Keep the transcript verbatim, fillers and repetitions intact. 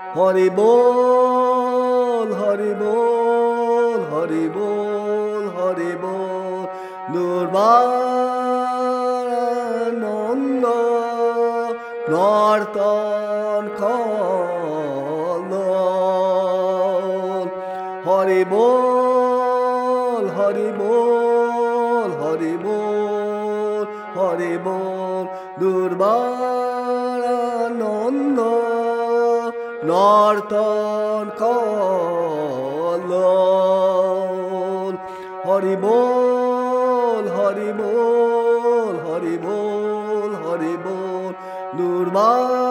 হরি বল হরি বল হরি বল হরি বল দুর্বানন্দ নর্তন কল হরি বল হরি বল হরি বল হরি বল দুর্বানন্দ নর্তন কল হরি বল হরি বল হরি বল হরি বল দুর্বা